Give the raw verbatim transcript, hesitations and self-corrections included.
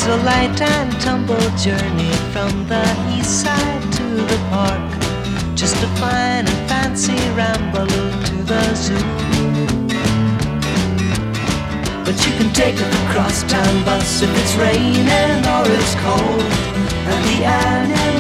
a light and tumble journey from the east side to the park. Just a fine and fancy ramble to the zoo. But you can take a crosstown bus if it's raining or it's cold, and the animals